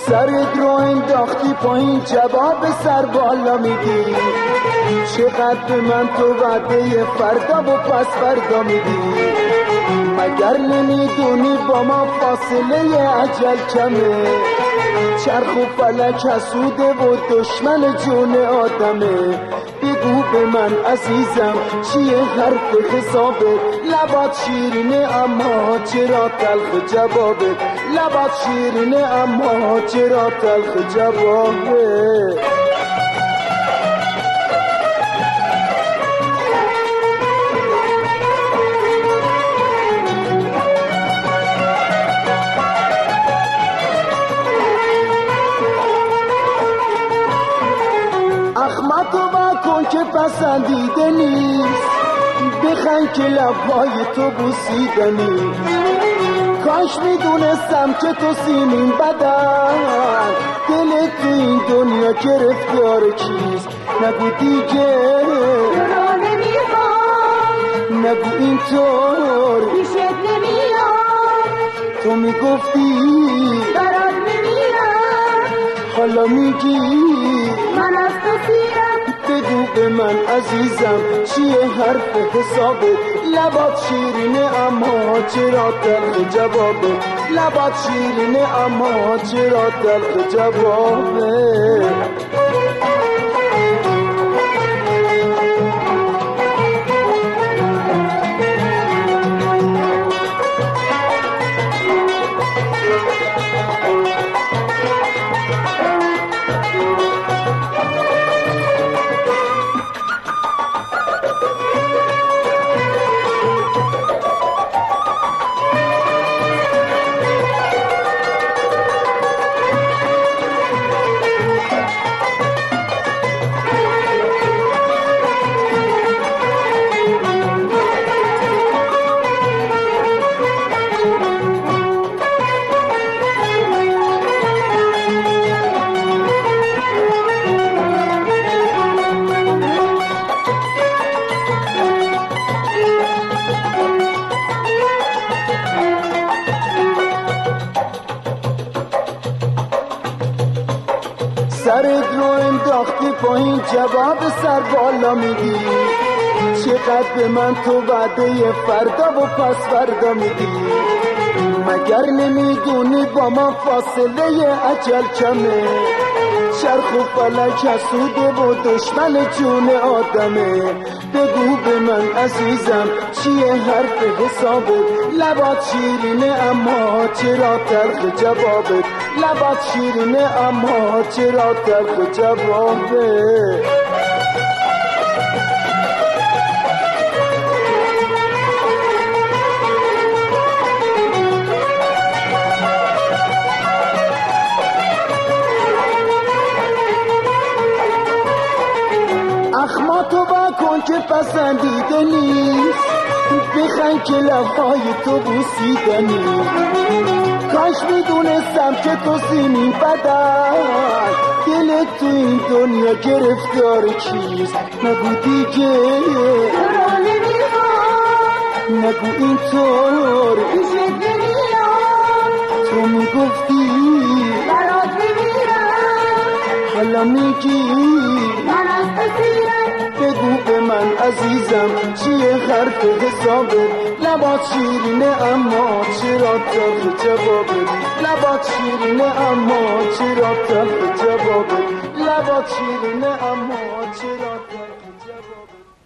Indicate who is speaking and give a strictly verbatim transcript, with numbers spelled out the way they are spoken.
Speaker 1: سرت رو انداختی پایین جواب سر بالا میدی، چقدر به من تو وعده فردا و پس فردا میدی، مگر نمیدونی با ما فاصله اجل کمه، چرخ و فلک حسوده و دشمن جون آدمه، بگو به من عزیزم چیه حرف حسابت، لبات شیرینه اما چرا تلخ جوابت، لبات شیرینه اما چرا تلخ جوابت. اخمتو بکن که پسندیده نیست، بخند که لبهای تو بوسیدنی، کاش میدونستم که تو سیمین بدن، دل تو این دنیا گرفتار چیست، نگو دیگه
Speaker 2: تو نمیخوام،
Speaker 1: نگو اینطور
Speaker 2: پیشت نمیام،
Speaker 1: تو میگفتی
Speaker 2: برات نمیرم،
Speaker 1: حالا میگی
Speaker 2: من از تو سیرم،
Speaker 1: بگو به من عزیزم چیه حرف حسابت، لبات شیرینه اما چرا تلخ جوابت، لبات شیرینه اما چرا تلخ جوابت. سرت رو انداختی پایین جواب سر بالا میدی، چقدر به من تو وعده فردا و پس فردا میدی، مگر نمیدونی با ما فاصله اجل کمه، چرخ و فلک حسوده و دشمن جون آدمه، بگو به من عزیزم چیه حرف حسابت، لبات شیرینه اما چرا تلخ جوابت، لبات شیرینه اما چرا تلخ جوابت. اخماتو بکن که پسندیده نیست، بخند که لبهای تو بوسیدنی، کاش میدونستم که تو سیمین بدن، دل تو این دنیا گرفتار چیست، نگو دیگه
Speaker 2: تو نمیخوام،
Speaker 1: نگو اینطور
Speaker 2: پیشت نمیام،
Speaker 1: تو میگفتی
Speaker 2: برات نمیرم،
Speaker 1: حالا میگی
Speaker 2: من از تو سیرم،
Speaker 1: بگو به من عزیزم چیه حرف حسابت، لبات شیرینه اما چرا تلخ جوابت، لبات شیرینه اما چرا تلخ جوابت، لبات شیرینه اما چرا تلخ جوابت.